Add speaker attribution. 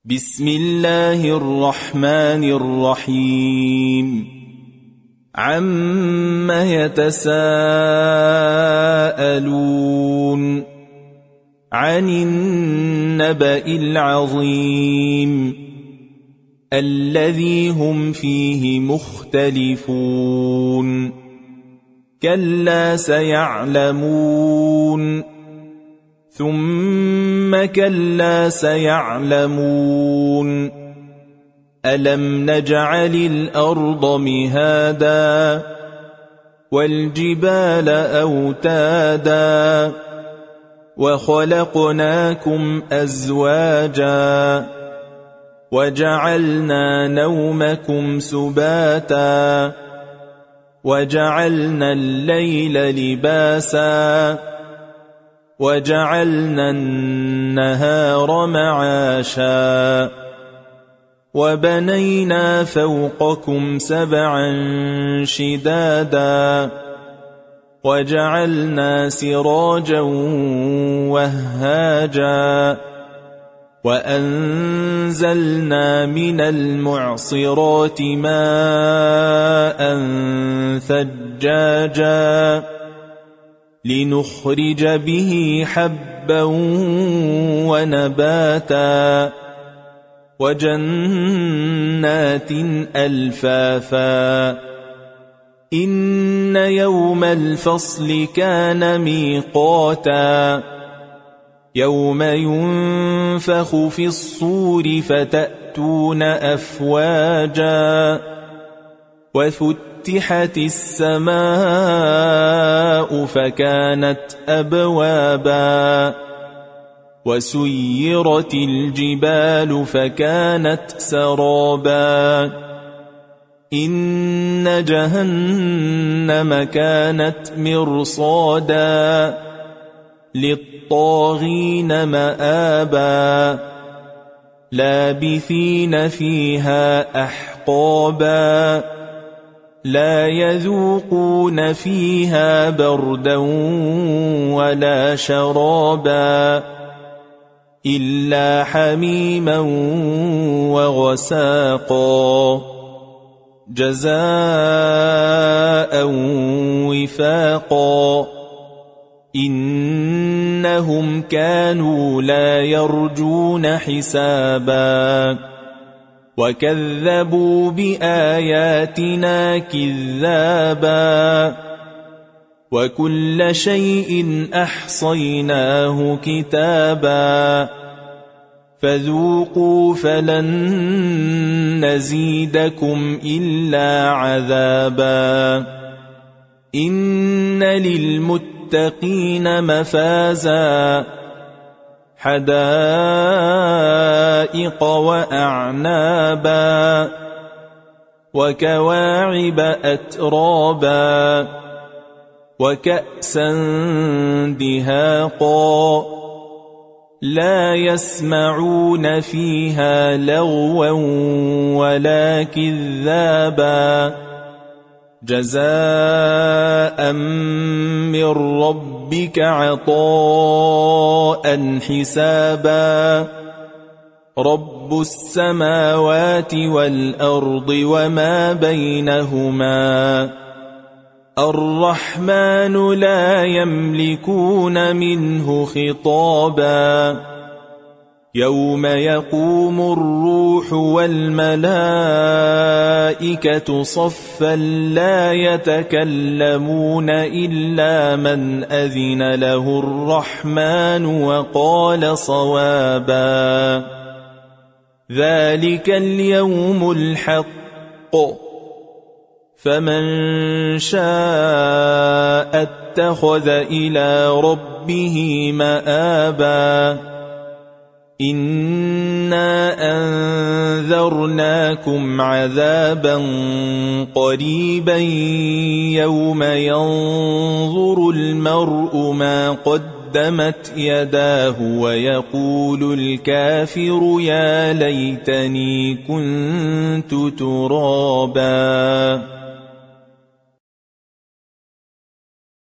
Speaker 1: بسم الله الرحمن الرحيم عم يتساءلون عن النبأ العظيم الذي هم فيه مختلفون كلا سيعلمون ثم كلا سيعلمون ألم نجعل الأرض مهادا والجبال أوتادا وخلقناكم أزواجا وجعلنا نومكم سباتا وجعلنا الليل لباسا وجعلنا النهار معاشا وبنينا فوقكم سبعا شدادا وجعلنا سراجا وهاجا وأنزلنا من المعصرات ماء ثجاجا لنخرج به حبا ونباتا وجنات ألفافا إن يوم الفصل كان ميقاتا يوم ينفخ في الصور فتأتون أفواجا وفتحت السماء فكانت أبوابا وسيرت الجبال فكانت سرابا إن جهنم كانت مرصادا للطاغين مآبا لابثين فيها أحقابا لا يذوقون فيها بردا ولا شرابا إلا حميما وغساقا جزاء وفاقا إنهم كانوا لا يرجون حسابا وكذبوا بآياتنا كذابا وكل شيء أحصيناه كتابا فذوقوا فلن نزيدكم إلا عذابا إن للمتقين مفازا حدائق وأعنابا وكواعب أترابا وكأسا دهاقا لا يسمعون فيها لغوا ولا كذابا جزاء من ربك عطاء حسابا رب السماوات والأرض وما بينهما الرحمن لا يملكون منه خطابا يوم يقوم الروح والملائكة صفا لا يتكلمون إلا من أذن له الرحمن وقال صوابا ذلك اليوم الحق فمن شاء اتخذ إلى ربه مآبا إنا أنذرناكم عذابا قريبا يوم ينظر المرء ما قدمت يداه ويقول الكافر يا ليتني كنت ترابا